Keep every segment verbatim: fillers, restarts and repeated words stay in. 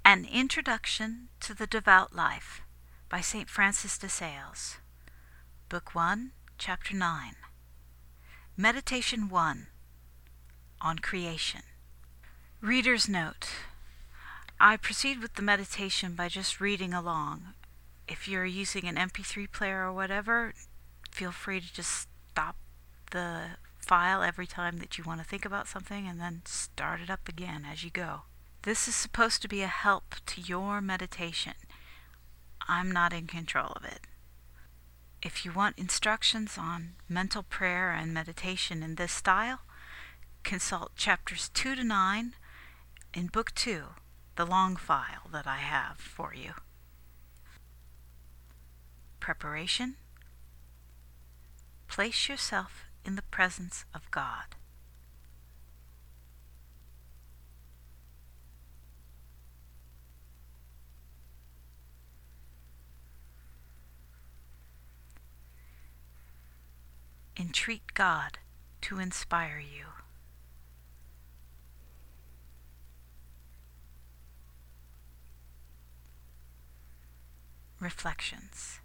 An Introduction to the Devout Life by Saint Francis de Sales. Book one, Chapter nine. Meditation one. On Creation. Reader's Note. I proceed with the meditation by just reading along. If you're using an M P three player or whatever, feel free to just stop the file every time that you want to think about something and then start it up again as you go. This is supposed to be a help to your meditation. I'm not in control of it. If you want instructions on mental prayer and meditation in this style, consult chapters two to nine in Book two, the long file that I have for you. Preparation. Place yourself in the presence of God. Entreat God to inspire you. Reflections.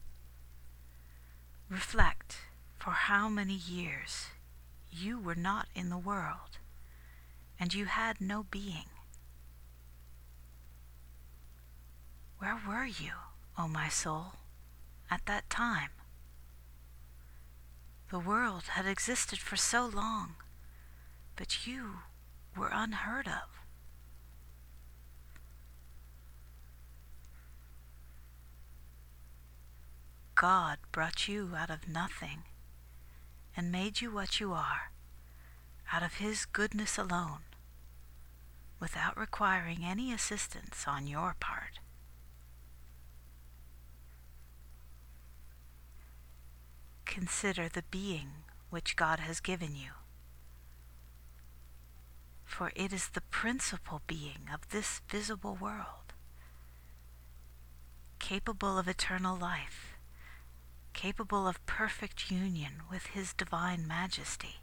Reflect for how many years you were not in the world, and you had no being. Where were you, O my soul, at that time? The world had existed for so long, but you were unheard of. God brought you out of nothing and made you what you are, out of His goodness alone, without requiring any assistance on your part. Consider the being which God has given you, for it is the principal being of this visible world, capable of eternal life, capable of perfect union with His divine majesty.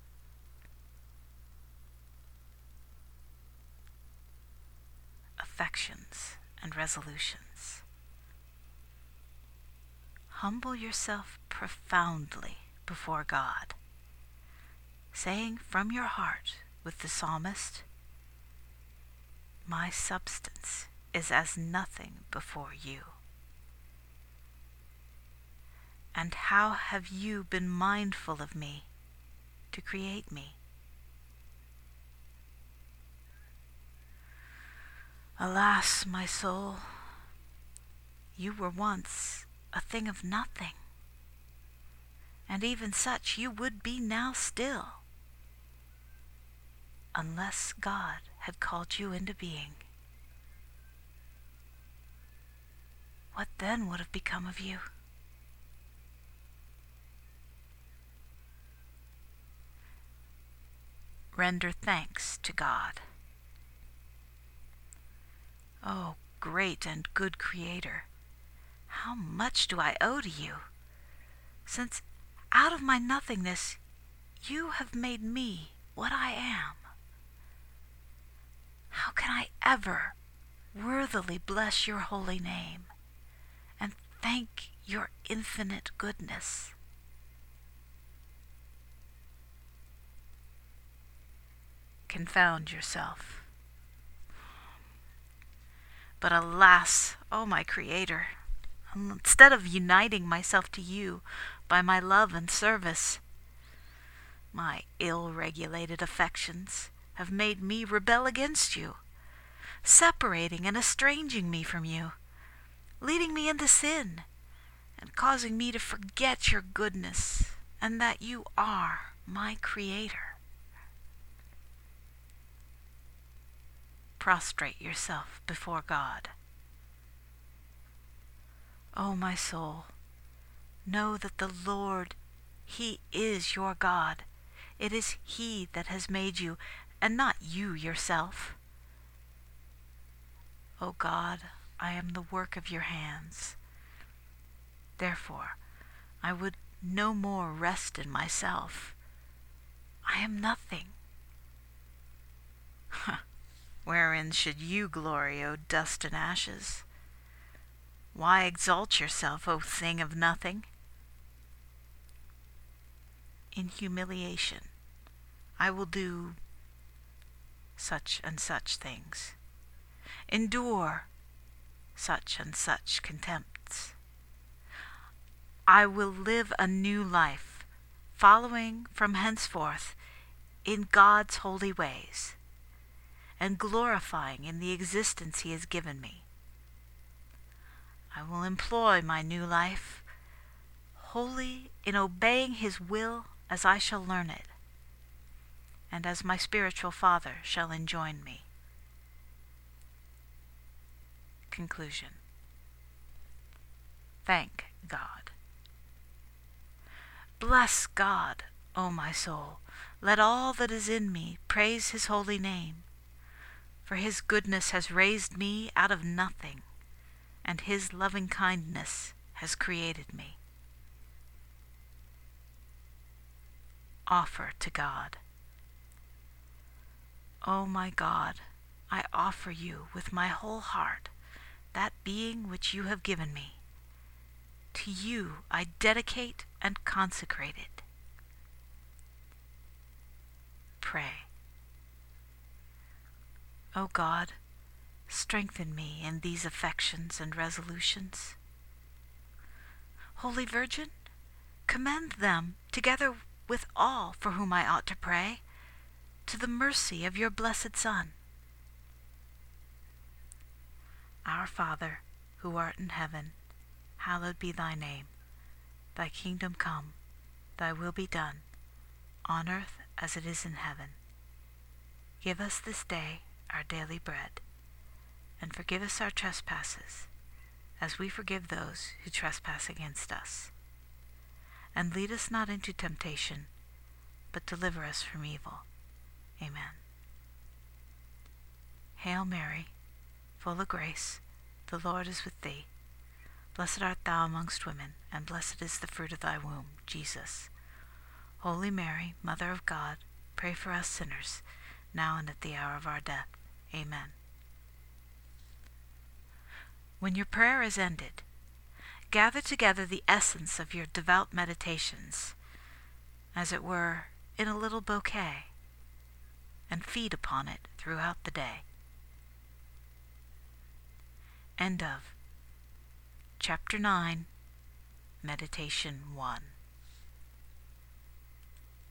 Affections and resolutions. Humble yourself profoundly before God, saying from your heart with the psalmist, "My substance is as nothing before you." And how have you been mindful of me to create me? Alas, my soul, you were once a thing of nothing, and even such you would be now still, unless God had called you into being. What then would have become of you? Render thanks to God. O great and good Creator, how much do I owe to you, since out of my nothingness you have made me what I am. How can I ever worthily bless your holy name and thank your infinite goodness? Confound yourself. But alas, O my Creator, instead of uniting myself to you by my love and service, my ill-regulated affections have made me rebel against you, separating and estranging me from you, leading me into sin, and causing me to forget your goodness and that you are my Creator. Prostrate yourself before God. O my soul, know that the Lord, He is your God. It is He that has made you, and not you yourself. O God, I am the work of your hands. Therefore, I would no more rest in myself. I am nothing. Wherein should you glory, O dust and ashes? Why exalt yourself, O thing of nothing? In humiliation I will do such and such things, endure such and such contempts. I will live a new life, following from henceforth in God's holy ways, and glorifying in the existence He has given me. I will employ my new life wholly in obeying His will as I shall learn it, and as my spiritual Father shall enjoin me. Conclusion. Thank God. Bless God, O my soul. Let all that is in me praise His holy name. For His goodness has raised me out of nothing, and His loving kindness has created me. Offer to God. O my God, I offer you with my whole heart that being which you have given me. To you I dedicate and consecrate it. Pray. O God, strengthen me in these affections and resolutions. Holy Virgin, commend them, together with all for whom I ought to pray, to the mercy of your blessed Son. Our Father, who art in heaven, hallowed be thy name. Thy kingdom come, thy will be done, on earth as it is in heaven. Give us this day our daily bread, and forgive us our trespasses, as we forgive those who trespass against us. And lead us not into temptation, but deliver us from evil. Amen. Hail Mary, full of grace, the Lord is with thee. Blessed art thou amongst women, and blessed is the fruit of thy womb, Jesus. Holy Mary, Mother of God, pray for us sinners, now and at the hour of our death. Amen. When your prayer is ended, gather together the essence of your devout meditations, as it were, in a little bouquet, and feed upon it throughout the day. End of Chapter nine, Meditation one.